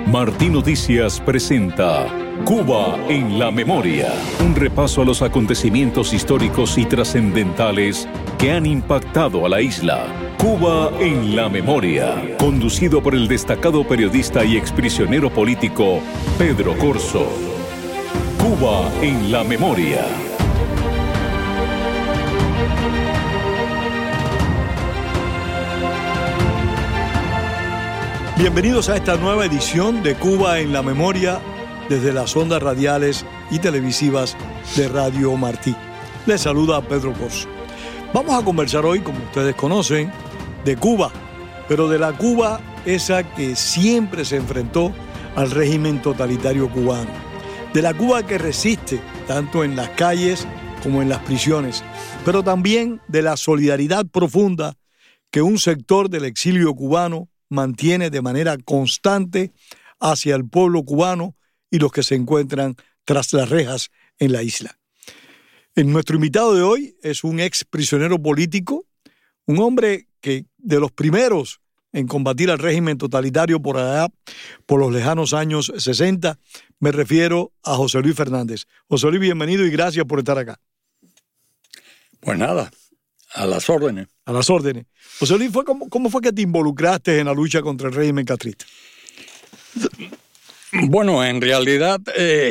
Martí Noticias presenta Cuba en la Memoria, un repaso a los acontecimientos históricos y trascendentales que han impactado a la isla. Cuba en la Memoria, conducido por el destacado periodista y exprisionero político Pedro Corzo. Cuba en la Memoria. Bienvenidos a esta nueva edición de Cuba en la Memoria desde las ondas radiales y televisivas de Radio Martí. Les saluda Pedro Corzo. Vamos a conversar hoy, como ustedes conocen, de Cuba, pero de la Cuba esa que siempre se enfrentó al régimen totalitario cubano, de la Cuba que resiste tanto en las calles como en las prisiones, pero también de la solidaridad profunda que un sector del exilio cubano mantiene de manera constante hacia el pueblo cubano y los que se encuentran tras las rejas en la isla. Nuestro invitado de hoy es un ex prisionero político, un hombre que de los primeros en combatir al régimen totalitario por allá, por los lejanos años 60, me refiero a José Luis Fernández. José Luis, bienvenido y gracias por estar acá. Pues nada, a las órdenes. A las órdenes. José Luis, ¿cómo fue que te involucraste en la lucha contra el régimen castrista? Bueno, en realidad,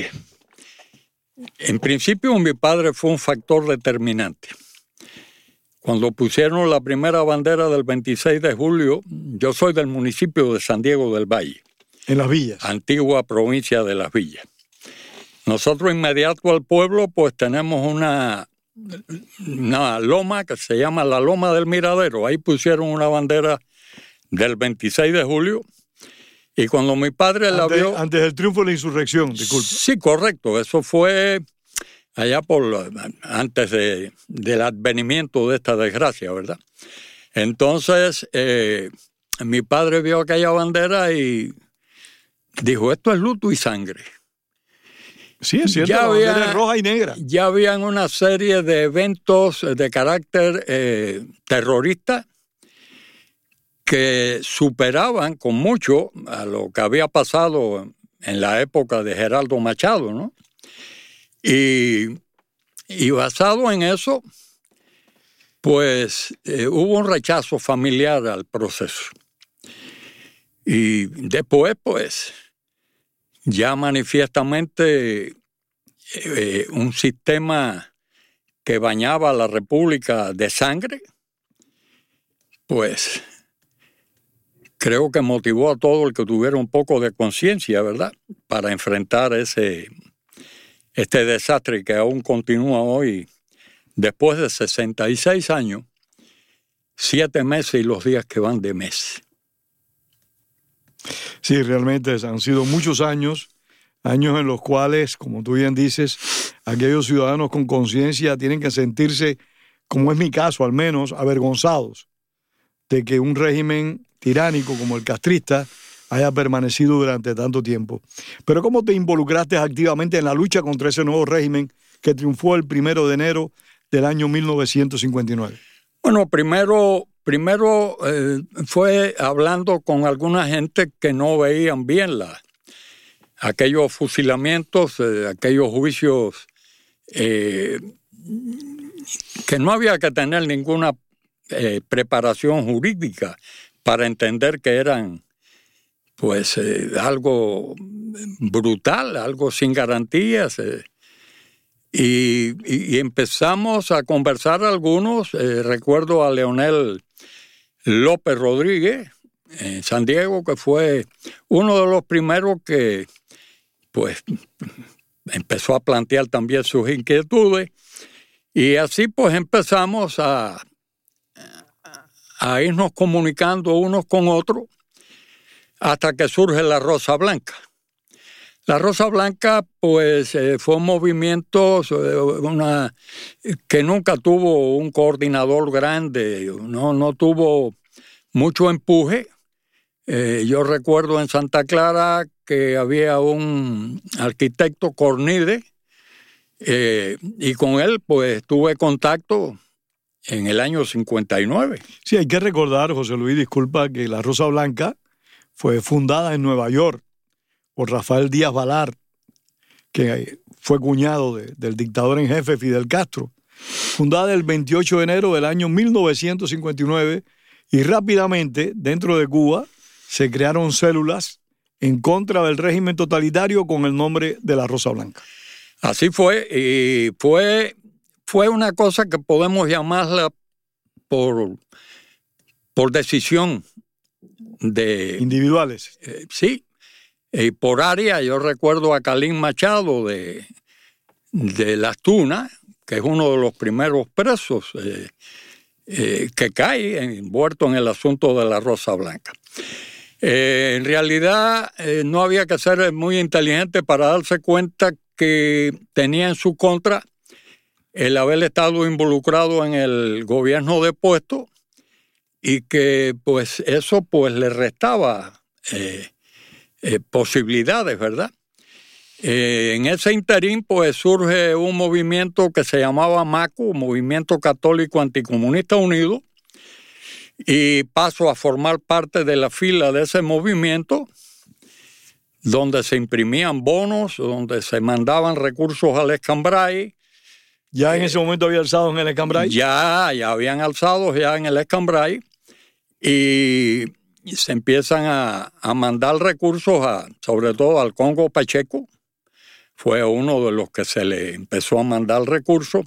en principio mi padre fue un factor determinante. Cuando pusieron la primera bandera del 26 de julio, yo soy del municipio de San Diego del Valle. En Las Villas. Antigua provincia de Las Villas. Nosotros inmediato al pueblo pues tenemos una loma que se llama la Loma del Miradero. Ahí pusieron una bandera del 26 de julio. Y cuando mi padre la vio... Antes del triunfo de la insurrección, disculpe. Sí, correcto. Eso fue allá antes del advenimiento de esta desgracia, ¿verdad? Entonces, mi padre vio aquella bandera y dijo, esto es luto y sangre. Sí, es cierto, la bandera es roja y negra. Ya habían una serie de eventos de carácter terrorista que superaban con mucho a lo que había pasado en la época de Geraldo Machado, ¿no? Y basado en eso, pues hubo un rechazo familiar al proceso. Y después, pues, ya manifiestamente un sistema que bañaba a la República de sangre, pues creo que motivó a todo el que tuviera un poco de conciencia, ¿verdad?, para enfrentar este desastre que aún continúa hoy, después de 66 años, 7 meses y los días que van de mes. Sí, realmente han sido muchos años en los cuales, como tú bien dices, aquellos ciudadanos con conciencia tienen que sentirse, como es mi caso al menos, avergonzados de que un régimen tiránico como el castrista haya permanecido durante tanto tiempo. Pero ¿cómo te involucraste activamente en la lucha contra ese nuevo régimen que triunfó el 1 de enero del año 1959? Bueno, primero fue hablando con alguna gente que no veían bien aquellos fusilamientos, aquellos juicios, que no había que tener ninguna preparación jurídica para entender que eran pues algo brutal, algo sin garantías. Y empezamos a conversar algunos. Recuerdo a Leonel López Rodríguez en San Diego, que fue uno de los primeros que pues empezó a plantear también sus inquietudes. Y así pues empezamos a irnos comunicando unos con otros hasta que surge la Rosa Blanca. La Rosa Blanca, pues, fue un movimiento que nunca tuvo un coordinador grande, no tuvo mucho empuje. Yo recuerdo en Santa Clara que había un arquitecto, Cornide, y con él, pues, tuve contacto en el año 59. Sí, hay que recordar, José Luis, disculpa, que la Rosa Blanca fue fundada en Nueva York por Rafael Díaz Balart, que fue cuñado del dictador en jefe Fidel Castro, fundada el 28 de enero del año 1959, y rápidamente dentro de Cuba se crearon células en contra del régimen totalitario con el nombre de la Rosa Blanca. Así fue, y fue una cosa que podemos llamarla por decisión de... Individuales. Sí, y por área. Yo recuerdo a Calín Machado de Las Tunas, que es uno de los primeros presos que cae envuelto en el asunto de la Rosa Blanca. En realidad no había que ser muy inteligente para darse cuenta que tenía en su contra el haber estado involucrado en el gobierno depuesto y que pues eso pues le restaba posibilidades, ¿verdad? En ese interín pues surge un movimiento que se llamaba MACU, Movimiento Católico Anticomunista Unido, y paso a formar parte de la fila de ese movimiento, donde se imprimían bonos, donde se mandaban recursos al Escambray. ¿Ya en ese momento había alzado en el Escambray? Ya habían alzado ya en el Escambray, y se empiezan a mandar recursos sobre todo al Congo Pacheco. Fue uno de los que se le empezó a mandar recursos.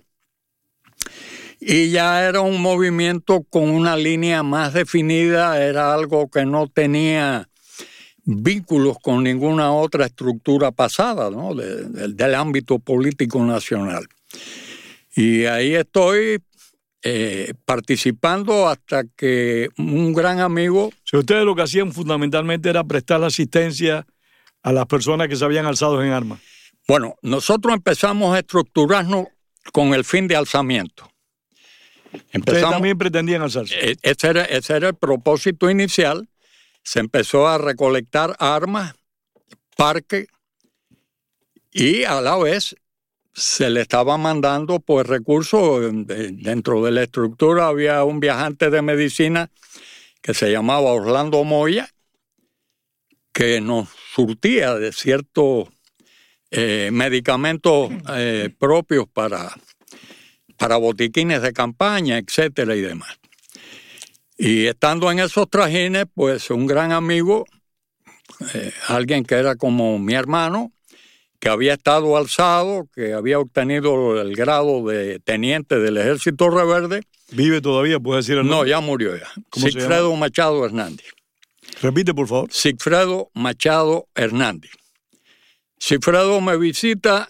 Y ya era un movimiento con una línea más definida, era algo que no tenía vínculos con ninguna otra estructura pasada, ¿no? del ámbito político nacional. Y ahí estoy participando hasta que un gran amigo... Si ustedes lo que hacían fundamentalmente era prestar asistencia a las personas que se habían alzado en armas. Bueno, nosotros empezamos a estructurarnos con el fin de alzamiento. Ustedes también pretendían alzarse. Ese era el propósito inicial. Se empezó a recolectar armas, parque, y a la vez se le estaba mandando pues recursos. Dentro de la estructura había un viajante de medicina que se llamaba Orlando Moya, que nos surtía de ciertos medicamentos propios para botiquines de campaña, etcétera y demás. Y estando en esos trajines, pues un gran amigo, alguien que era como mi hermano, que había estado alzado, que había obtenido el grado de teniente del Ejército Reverde. ¿Vive todavía? ¿Puedes decir el nombre? No, ya murió ya. Sigfredo Machado Hernández. Repite, por favor. Sigfredo Machado Hernández. Sigfredo me visita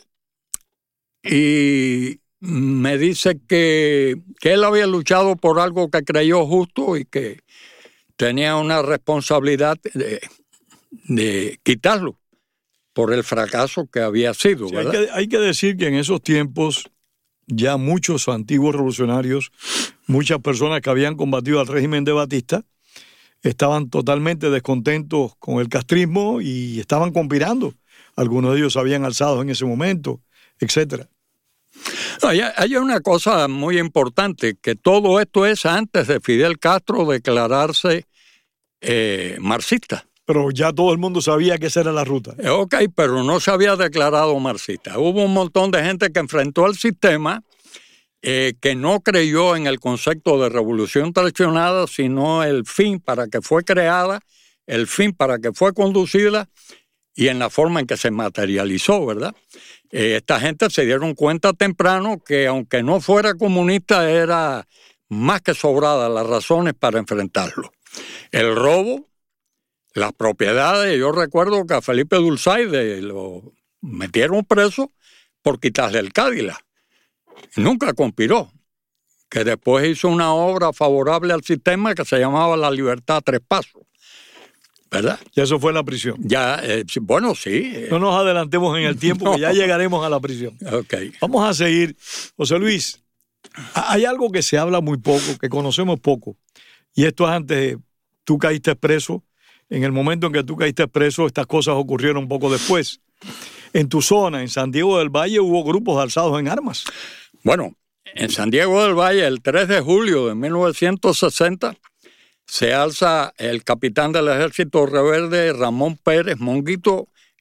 y me dice que él había luchado por algo que creyó justo y que tenía una responsabilidad de quitarlo por el fracaso que había sido, sí, ¿verdad? Hay que decir que en esos tiempos ya muchos antiguos revolucionarios, muchas personas que habían combatido al régimen de Batista, estaban totalmente descontentos con el castrismo y estaban conspirando. Algunos de ellos habían alzado en ese momento, etcétera. Hay una cosa muy importante, que todo esto es antes de Fidel Castro declararse marxista. Pero ya todo el mundo sabía que esa era la ruta. Ok, pero no se había declarado marxista. Hubo un montón de gente que enfrentó al sistema, que no creyó en el concepto de revolución traicionada, sino el fin para que fue creada, el fin para que fue conducida y en la forma en que se materializó, ¿verdad? Esta gente se dieron cuenta temprano que aunque no fuera comunista, era más que sobrada las razones para enfrentarlo. El robo, las propiedades. Yo recuerdo que a Felipe Dulzaide lo metieron preso por quitarle el Cadillac. Nunca conspiró. Que después hizo una obra favorable al sistema que se llamaba La Libertad a Tres Pasos, ¿verdad? Y eso fue la prisión. Ya, bueno, sí. No nos adelantemos en el tiempo, no. Que ya llegaremos a la prisión. Okay. Vamos a seguir. José Luis, hay algo que se habla muy poco, que conocemos poco, y esto es antes, tú caíste preso. En el momento en que tú caíste preso, estas cosas ocurrieron un poco después. En tu zona, en San Diego del Valle, hubo grupos alzados en armas. Bueno, en San Diego del Valle, el 3 de julio de 1960, se alza el capitán del Ejército Rebelde, Ramón Pérez Monguito,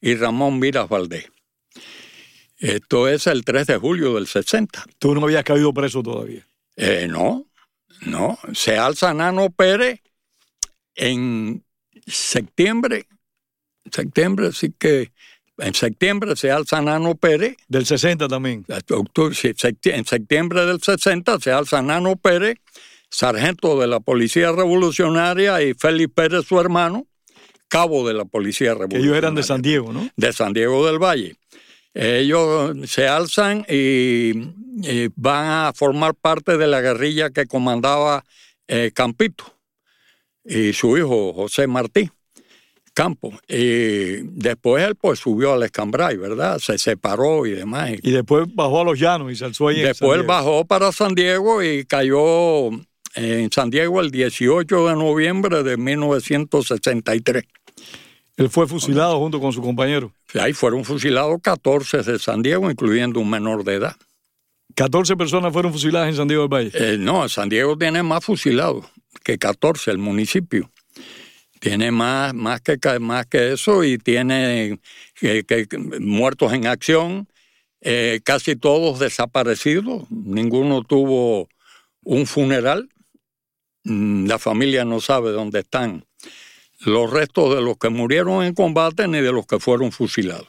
y Ramón Miras Valdés. Esto es el 3 de julio del 60. ¿Tú no habías caído preso todavía? No. Se alza Nano Pérez en septiembre, sí que en septiembre se alza Nano Pérez. Del 60 también. En septiembre del 60 se alza Nano Pérez, sargento de la Policía Revolucionaria, y Félix Pérez, su hermano, cabo de la Policía Revolucionaria. Que ellos eran de San Diego, ¿no? De San Diego del Valle. Ellos se alzan y van a formar parte de la guerrilla que comandaba Campito y su hijo José Martí Campos. Y después él pues subió al Escambray, ¿verdad? Se separó y demás. Y después bajó a Los Llanos y se alzó ahí. Después él bajó para San Diego y cayó en San Diego el 18 de noviembre de 1963. Él fue fusilado junto con su compañero. Ahí fueron fusilados 14 de San Diego, incluyendo un menor de edad. 14 personas fueron fusiladas en San Diego del Valle. No, San Diego tiene más fusilados que 14, el municipio. Tiene más que eso y tiene muertos en acción, casi todos desaparecidos. Ninguno tuvo un funeral. La familia no sabe dónde están los restos de los que murieron en combate ni de los que fueron fusilados.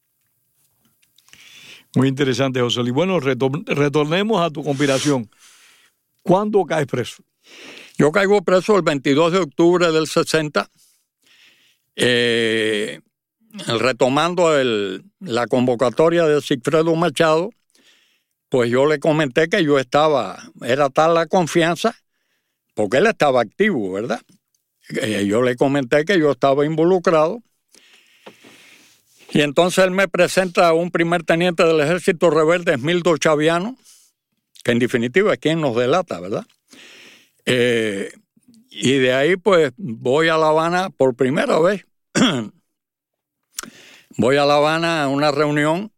Muy interesante, José Luis. Bueno, retornemos a tu conspiración. ¿Cuándo caes preso? Yo caigo preso el 22 de octubre del 60, retomando la convocatoria de Sigfredo Machado. Pues yo le comenté que yo era tal la confianza, porque él estaba activo, ¿verdad? Yo le comenté que yo estaba involucrado. Y entonces él me presenta a un primer teniente del Ejército Rebelde, Esmildo Chaviano, que en definitiva es quien nos delata, ¿verdad? Y de ahí pues voy a La Habana por primera vez. Voy a La Habana a una reunión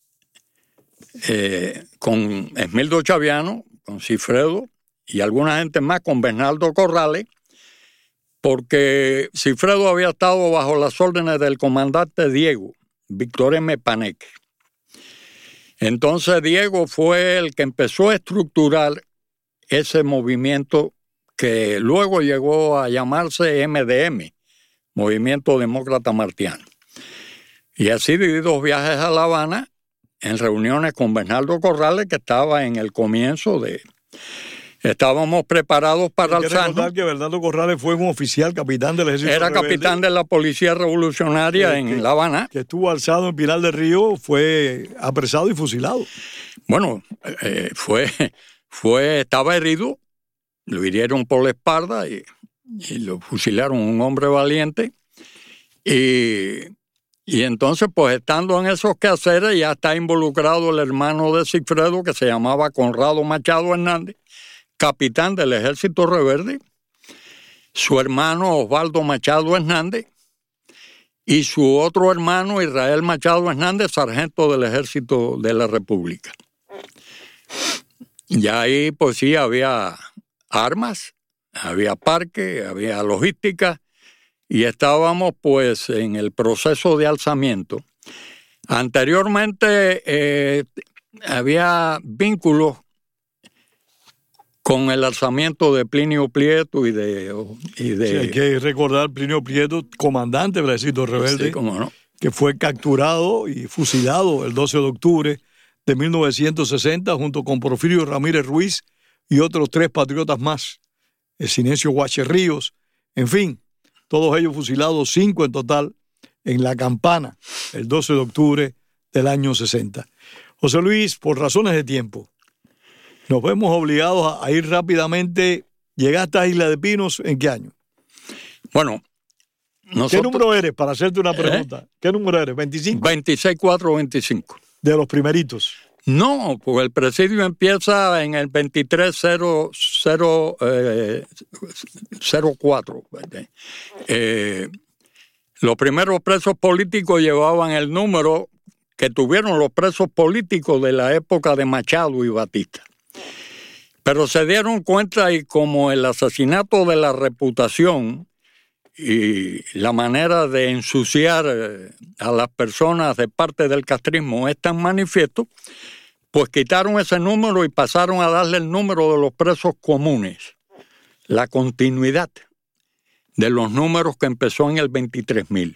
con Esmildo Chaviano, con Sigfredo y alguna gente más, con Bernardo Corrales, porque Sigfredo había estado bajo las órdenes del comandante Diego, Víctor M. Paneque. Entonces Diego fue el que empezó a estructurar ese movimiento que luego llegó a llamarse MDM, Movimiento Demócrata Martiano. Y así di 2 viajes a La Habana en reuniones con Bernardo Corrales, que estaba en el comienzo de... Estábamos preparados para alzarnos. Recordar que Bernardo Corrales fue un oficial, capitán del Ejército Era Rebelde, capitán de la Policía Revolucionaria en La Habana. Que estuvo alzado en Pinar del Río, fue apresado y fusilado. Bueno, estaba herido, lo hirieron por la espalda y lo fusilaron, un hombre valiente. Y entonces, pues estando en esos quehaceres, ya está involucrado el hermano de Sigfredo, que se llamaba Conrado Machado Hernández, capitán del Ejército Rebelde, su hermano Osvaldo Machado Hernández y su otro hermano Israel Machado Hernández, sargento del Ejército de la República. Y ahí pues sí había armas, había parque, había logística y estábamos pues en el proceso de alzamiento. Anteriormente había vínculos con el alzamiento de Plinio Prieto y de... Sí, hay que recordar Plinio Prieto, comandante del Ejército Rebelde, sí, cómo no, que fue capturado y fusilado el 12 de octubre de 1960 junto con Porfirio Ramírez Ruiz y otros 3 patriotas más, el Sinesio Guacherríos, en fin, todos ellos fusilados, 5 en total, en La Campana, el 12 de octubre del año 60. José Luis, por razones de tiempo, nos vemos obligados a ir rápidamente. ¿Llegaste a Isla de Pinos en qué año? Bueno, nosotros... ¿Qué número eres, para hacerte una pregunta? ¿Qué número eres? ¿25? 26-4-25. De los primeritos. No, porque el presidio empieza en el 23-004. Los primeros presos políticos llevaban el número que tuvieron los presos políticos de la época de Machado y Batista. Pero se dieron cuenta, y como el asesinato de la reputación y la manera de ensuciar a las personas de parte del castrismo es tan manifiesto, pues quitaron ese número y pasaron a darle el número de los presos comunes, la continuidad de los números que empezó en el 23.000.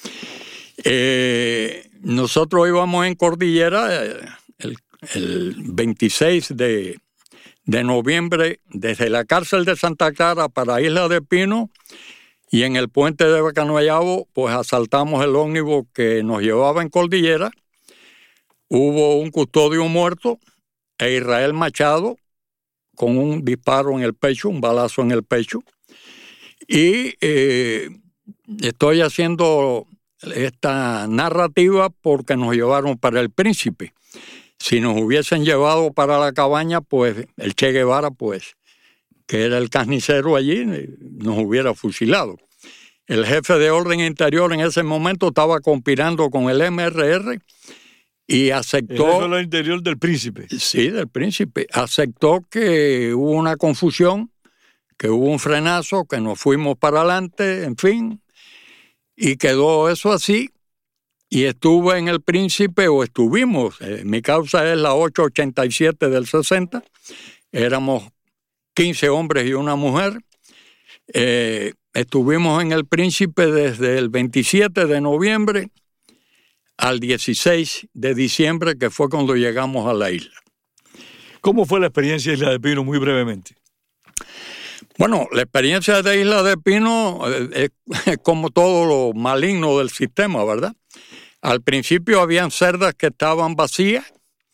Nosotros íbamos en Cordillera el 26 de noviembre desde la cárcel de Santa Clara para Isla de Pino, y en el puente de Bacanuayabo pues asaltamos el ómnibus que nos llevaba en Cordillera. Hubo un custodio muerto e Israel Machado con un disparo en el pecho, un balazo en el pecho. Y estoy haciendo esta narrativa porque nos llevaron para el Príncipe. Si nos hubiesen llevado para la cabaña, pues el Che Guevara, pues, que era el carnicero allí, nos hubiera fusilado. El jefe de orden interior en ese momento estaba conspirando con el MRR y aceptó... El jefe de orden interior del Príncipe. Sí, del Príncipe. Aceptó que hubo una confusión, que hubo un frenazo, que nos fuimos para adelante, en fin, y quedó eso así. Y estuve en el Príncipe, o estuvimos, mi causa es la 887 del 60, éramos 15 hombres y una mujer. Estuvimos en el Príncipe desde el 27 de noviembre al 16 de diciembre, que fue cuando llegamos a la isla. ¿Cómo fue la experiencia de Isla de Pino, muy brevemente? Bueno, la experiencia de Isla de Pino es como todo lo maligno del sistema, ¿verdad? Al principio habían celdas que estaban vacías,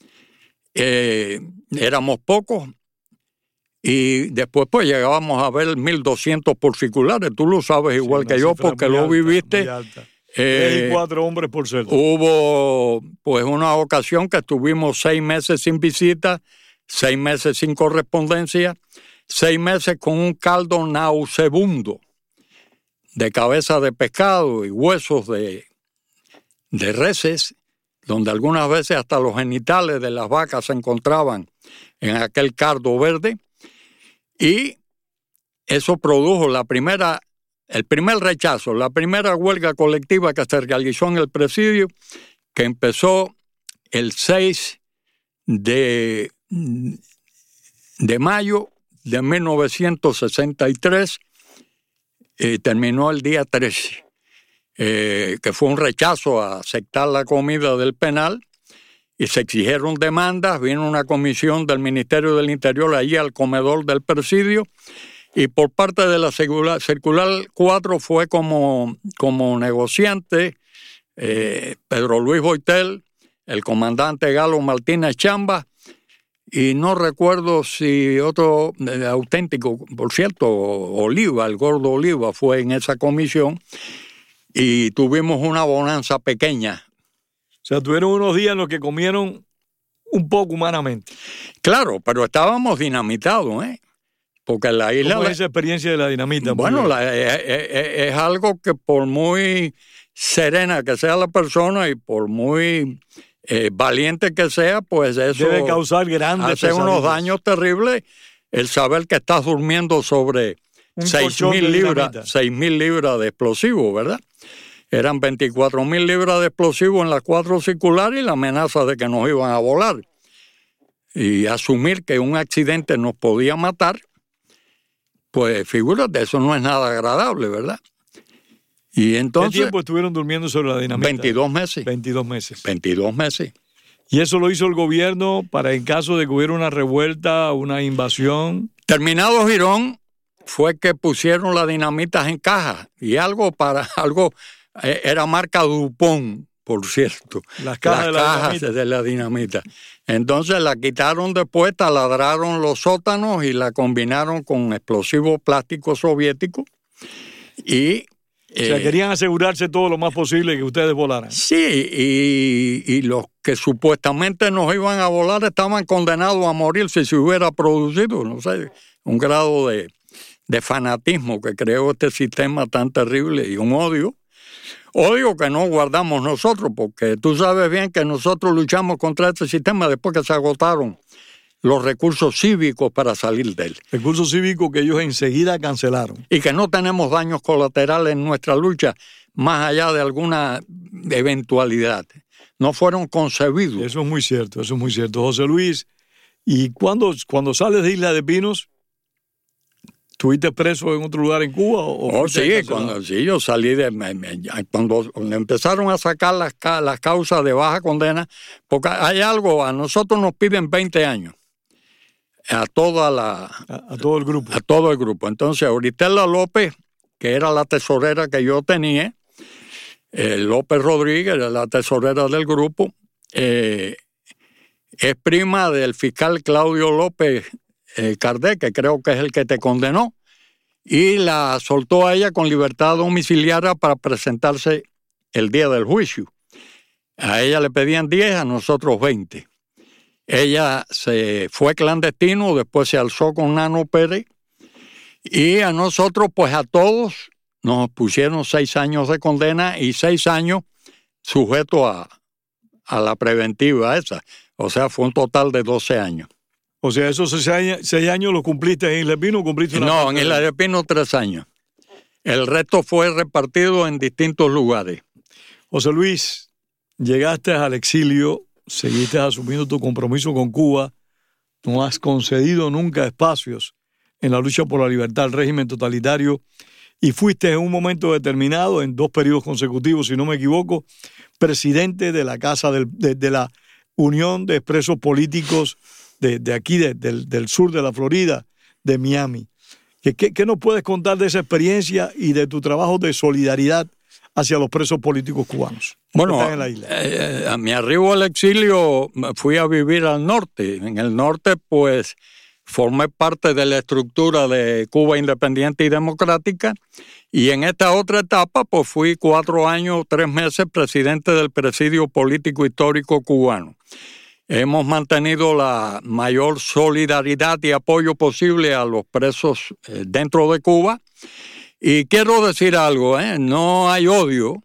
éramos pocos, y después pues llegábamos a ver 1.200 particulares. Tú lo sabes igual que yo porque lo viviste. 3 y 4 hombres por celda. Hubo pues una ocasión que estuvimos 6 meses sin visita, 6 meses sin correspondencia, 6 meses con un caldo nausebundo de cabeza de pescado y huesos de reses, donde algunas veces hasta los genitales de las vacas se encontraban en aquel caldo verde, y eso produjo el primer rechazo, la primera huelga colectiva que se realizó en el presidio, que empezó el 6 de mayo de 1963 y terminó el día 13. Que fue un rechazo a aceptar la comida del penal, y se exigieron demandas. Vino una comisión del Ministerio del Interior allí al comedor del presidio, y por parte de la Circular 4 fue como negociante Pedro Luis Boitel, el comandante Galo Martínez Chamba, y no recuerdo si otro auténtico, por cierto, Oliva, el gordo Oliva, fue en esa comisión. Y tuvimos una bonanza pequeña. O sea, tuvieron unos días en los que comieron un poco humanamente. Claro, pero estábamos dinamitados, ¿eh? Porque la isla... ¿Cómo es esa experiencia de la dinamita? Bueno, es algo que por muy serena que sea la persona y por muy valiente que sea, pues eso... debe causar grandes hace unos daños terribles el saber que estás durmiendo sobre 6.000 libras de explosivos, ¿verdad? Eran 24.000 libras de explosivos en las 4 circulares y la amenaza de que nos iban a volar. Y asumir que un accidente nos podía matar, pues figúrate, eso no es nada agradable, ¿verdad? Y entonces, ¿qué tiempo estuvieron durmiendo sobre la dinamita? 22 meses. 22 meses. 22 meses. ¿Y eso lo hizo el gobierno para en caso de que hubiera una revuelta, una invasión? Terminado Girón, fue que pusieron las dinamitas en cajas, y algo era marca Dupont, por cierto, las cajas de la dinamita. Entonces la quitaron después, taladraron los sótanos y la combinaron con explosivos plásticos soviéticos. Y o sea, querían asegurarse todo lo más posible que ustedes volaran. Sí, y los que supuestamente nos iban a volar estaban condenados a morir si se hubiera producido, no sé, un grado de fanatismo que creó este sistema tan terrible, y un odio que no guardamos nosotros, porque tú sabes bien que nosotros luchamos contra este sistema después que se agotaron los recursos cívicos para salir de él. Recursos cívicos que ellos enseguida cancelaron. Y que no tenemos daños colaterales en nuestra lucha, más allá de alguna eventualidad. No fueron concebidos. Eso es muy cierto, José Luis. Y cuando sales de Isla de Pinos, ¿estuviste preso en otro lugar en Cuba? Sí, yo salí cuando empezaron a sacar las causas de baja condena, porque hay algo, a nosotros nos piden 20 años. A todo el grupo. A todo el grupo. Entonces, Oristela López, que era la tesorera que yo tenía, López Rodríguez, la tesorera del grupo, es prima del fiscal Claudio López Cardé, que creo que es el que te condenó, y la soltó a ella con libertad domiciliaria para presentarse el día del juicio. A ella le pedían 10, a nosotros 20. Ella se fue clandestino, después se alzó con Nano Pérez, y a nosotros, pues a todos, nos pusieron 6 años de condena y 6 años sujetos a la preventiva esa. O sea, fue un total de 12 años. O sea, esos 6 años los cumpliste en Isla de Pino, ¿cumpliste una parte? No, en Isla de Pino 3 años. El resto fue repartido en distintos lugares. José Luis, llegaste al exilio, seguiste asumiendo tu compromiso con Cuba, no has concedido nunca espacios en la lucha por la libertad del régimen totalitario y fuiste en un momento determinado, en 2 periodos consecutivos, si no me equivoco, presidente de la Casa de la Unión de Presos Políticos de aquí, del sur de la Florida, de Miami. ¿Qué nos puedes contar de esa experiencia y de tu trabajo de solidaridad hacia los presos políticos cubanos? Bueno, en la isla. A mi arribo al exilio fui a vivir al norte. En el norte, pues, formé parte de la estructura de Cuba Independiente y Democrática, y en esta otra etapa, pues fui 4 años, 3 meses presidente del Presidio Político Histórico Cubano. Hemos mantenido la mayor solidaridad y apoyo posible a los presos dentro de Cuba, y quiero decir algo, no hay odio,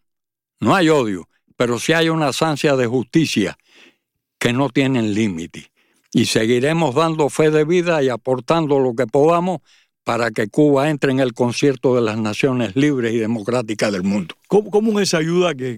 pero sí hay una ansia de justicia que no tienen límite. Y seguiremos dando fe de vida y aportando lo que podamos para que Cuba entre en el concierto de las naciones libres y democráticas del mundo. ¿Cómo es esa ayuda que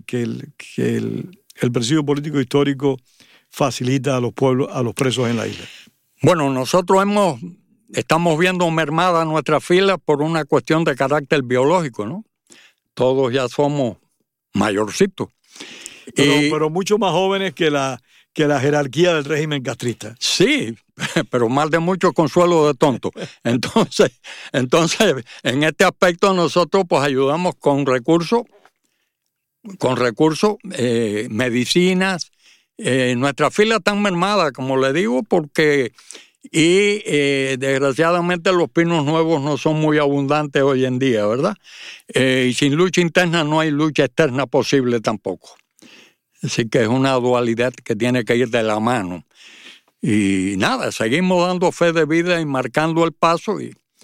el Presidio Político Histórico facilita a los pueblos, a los presos en la isla? Bueno, nosotros estamos viendo mermada nuestra fila por una cuestión de carácter biológico, ¿no? Todos ya somos mayorcitos. Pero mucho más jóvenes que la jerarquía del régimen castrista. Sí, pero más de mucho consuelo de tonto. Entonces, en este aspecto nosotros pues ayudamos con recursos, medicinas. Nuestra fila está mermada, como le digo, porque desgraciadamente los pinos nuevos no son muy abundantes hoy en día, ¿verdad? Y sin lucha interna no hay lucha externa posible tampoco. Así que es una dualidad que tiene que ir de la mano. Y nada, seguimos dando fe de vida y marcando el paso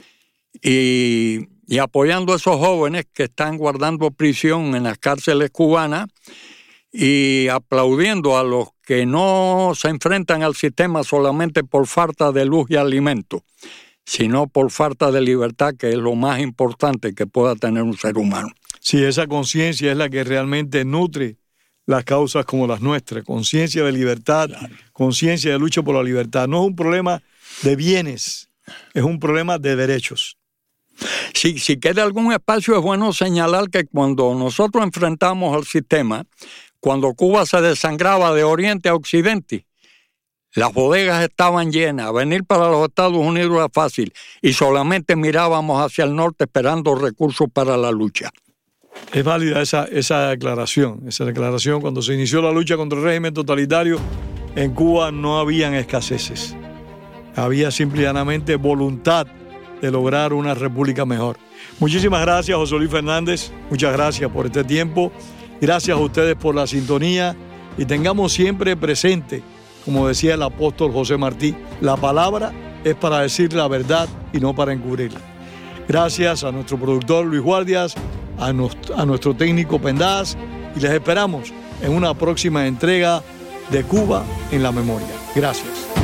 y apoyando a esos jóvenes que están guardando prisión en las cárceles cubanas y aplaudiendo a los que no se enfrentan al sistema solamente por falta de luz y alimento, sino por falta de libertad, que es lo más importante que pueda tener un ser humano. Sí, esa conciencia es la que realmente nutre las causas como las nuestras, conciencia de libertad, claro. Conciencia de lucha por la libertad. No es un problema de bienes, es un problema de derechos. Si queda algún espacio, es bueno señalar que cuando nosotros enfrentamos al sistema, cuando Cuba se desangraba de oriente a occidente, las bodegas estaban llenas, venir para los Estados Unidos era fácil y solamente mirábamos hacia el norte esperando recursos para la lucha. Es válida esa declaración. Esa declaración, cuando se inició la lucha contra el régimen totalitario, en Cuba no habían escaseces. Había simplemente voluntad de lograr una república mejor. Muchísimas gracias, José Luis Fernández. Muchas gracias por este tiempo. Gracias a ustedes por la sintonía. Y tengamos siempre presente, como decía el apóstol José Martí, la palabra es para decir la verdad y no para encubrirla. Gracias a nuestro productor Luis Guardias, a nuestro técnico Pendaz, y les esperamos en una próxima entrega de Cuba en la Memoria. Gracias.